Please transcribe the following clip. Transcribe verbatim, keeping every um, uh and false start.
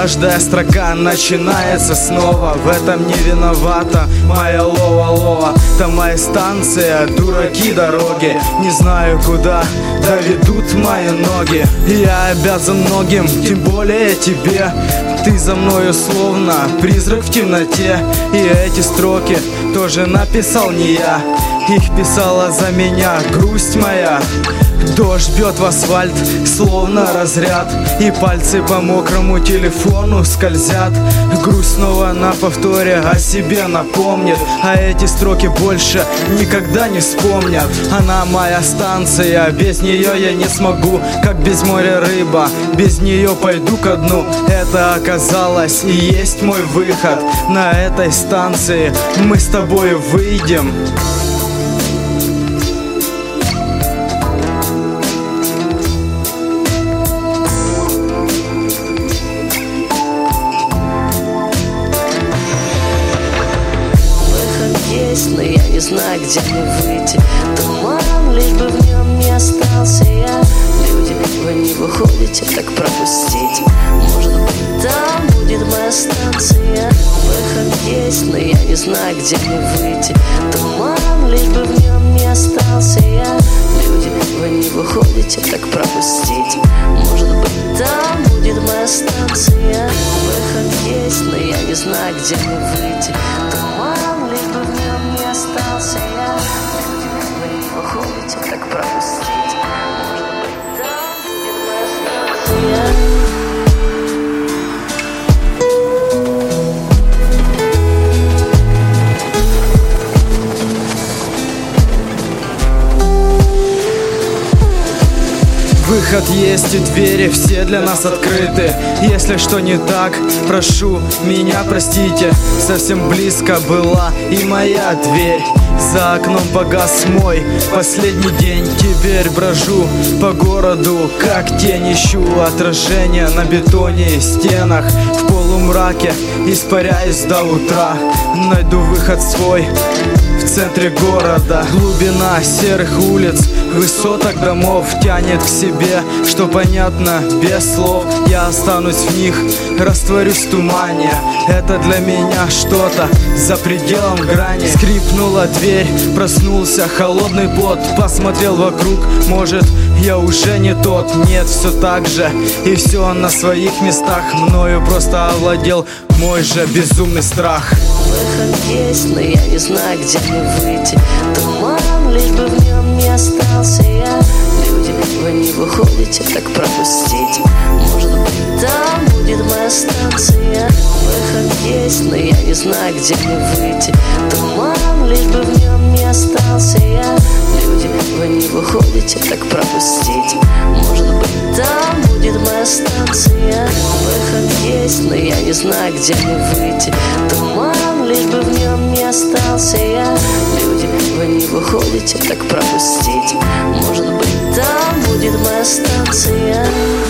Каждая строка начинается снова. В этом не виновата моя лова-лова. Там моя станция, дураки дороги. Не знаю, куда доведут мои ноги. Я обязан многим, тем более тебе. Ты за мною словно призрак в темноте. И эти строки тоже написал не я. Их писала за меня грусть моя. Дождь бьет в асфальт, словно разряд. И пальцы по мокрому телефону скользят. Грусть снова на повторе о себе напомнит. А эти строки больше никогда не вспомнят. Она моя станция, без нее я не смогу. Как без моря рыба, без нее пойду ко дну. Это оказалось и есть мой выход. На этой станции мы с тобой выйдем. Но я не знаю, где мне выйти. Туман, лишь бы в нем не остался я. Люди, вы не выходите, так пропустите. Может быть, там будет моя станция. Выход есть, но я не знаю, где мне выйти. Туман, лишь бы в нем не остался я. Люди, вы не выходите, так пропустите. Может быть, там будет моя станция. Выход есть, но я не знаю, где мне выйти. Туман, лишь бы в нем не остался я. Люди, вы не выходите, так пропустите. Может быть, там будет моя станция. Выход есть, и двери все для нас открыты. Если что не так, прошу меня простите. Совсем близко была и моя дверь. За окном погас мой последний день. Теперь брожу по городу, как тень. Ищу отражение на бетоне и стенах. В полумраке испаряюсь до утра. Найду выход свой в центре города. Глубина серых улиц, высоток домов тянет к себе, что понятно без слов. Я останусь в них, растворюсь в тумане. Это для меня что-то за пределом грани. Скрипнула дверь, проснулся холодный пот. Посмотрел вокруг, может, я уже не тот. Нет, все так же, и все на своих местах. Мною просто овладел мой же безумный страх. Выход есть, но я не знаю, где мне выйти. Туман, лишь бы в нем не остался я. Люди, вы не выходите, так пропустите. Может быть, там будет моя станция. Выход есть, но я не знаю, где мне выйти. Туман, лишь бы в нем не остался я. Люди, вы не выходите, так пропустите. Может быть, там будет моя станция. Выход есть, но я не знаю, где мне выйти. Туман, лишь бы в нем не остался я. Люди, вы не выходите, так пропустите. Может быть, там будет моя станция.